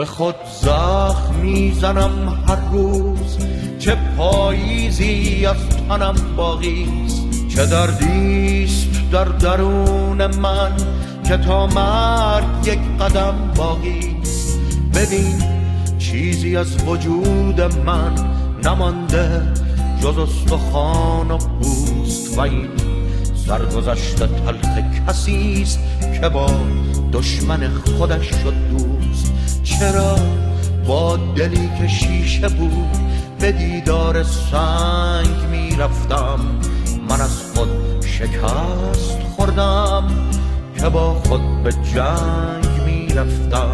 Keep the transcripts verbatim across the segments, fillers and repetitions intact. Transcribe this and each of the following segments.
به خود زخم میزنم هر روز چه پاییزی از تنم باقیست، چه دردیست در درون من که تا مرگ یک قدم باقیست. ببین چیزی از وجود من نمانده جز استخوان و پوست، و این سرگذشت تلخ کسیست که با دشمن خودش شد دوست. چرا با دلی که شیشه بود به دیدار سنگ می رفتم، من از خود شکست خوردم که با خود به جنگ می رفتم.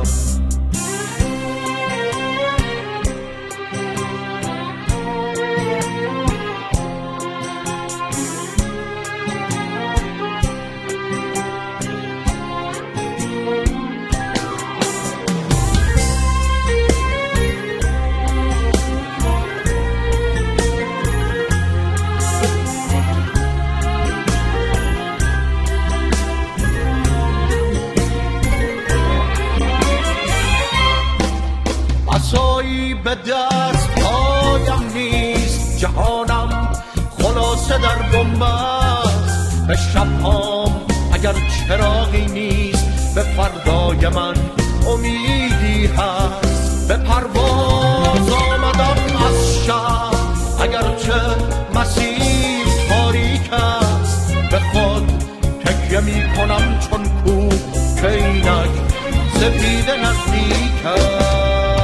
عصایی به دست پایم نیست، جهانم خلاصه در بنبست. به شبهام اگر چراغی نیست، به فردای من امیدی هست. به پرواز آمدم از شب اگرچه مسیر تاریک است، به خود تکیه می کنم چون کوه که اینک سپید نزدیک است.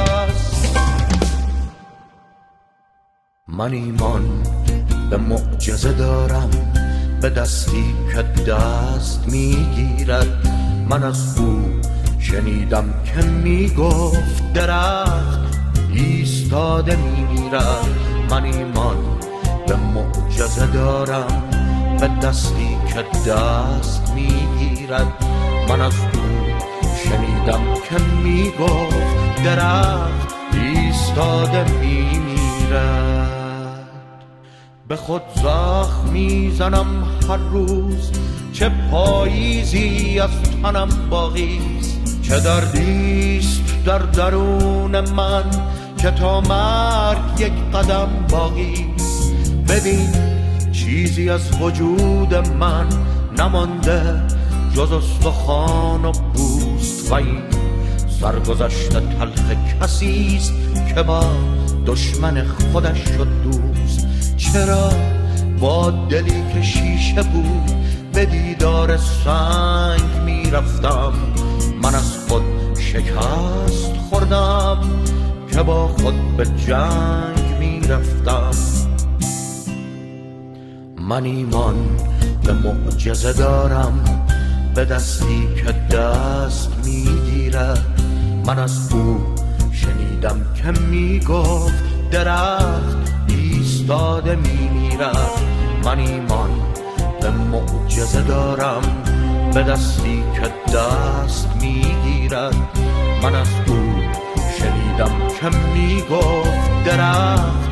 من ایمان به معجزه دارم، به دستی که دست میگیرد. من از او شنیدم که میگفت درخت ایستاده میمیرد. من ایمان به معجزه دارم، به دستی که دست میگیرد. من از او شنیدم که میگفت درخت ایستاده میمیرد. به خود زخم میزنم هر روز چه پاییزی از تنم باقیست، چه دردیست در درون من که تا مرگ یک قدم باقیست. ببین چیزی از وجود من نمانده جز استخوان و پوست، و این سرگذشت تلخ کسیست که با دشمن خودش شد دوست. چرا با دلی که شیشه بود به دیدار سنگ می رفتم، من از خود شکست خوردم که با خود به جنگ می رفتم. من ایمان به معجزه دارم، به دستی که دست می گیرد. من از او شنیدم که می گفت درخت ایستاده می میرد. من ایمان به معجزه دارم، به دستی که دست می گیرد. من از او شنیدم که می گفت درخت